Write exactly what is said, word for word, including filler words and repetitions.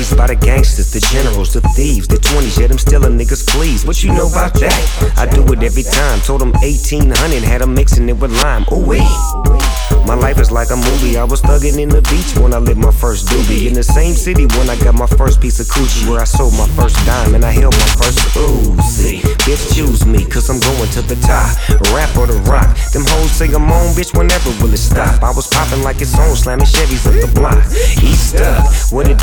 raised by the gangsters, the generals, the thieves, the twenties, yeah, them still a niggas please. What you know about that? I do it every time. Told them eighteen hundred, had them mixing it with lime. Ooh wee. My life is like a movie. I was thugging in the beach when I lit my first doobie. In the same city when I got my first piece of coochie, where I sold my first dime and I held my first Uzi. Bitch, choose me, cause I'm going to the top. Rap or the rock. Them hoes say I'm on, bitch, whenever will it stop? I was popping like it's on, slamming Chevys up the block. East up, what it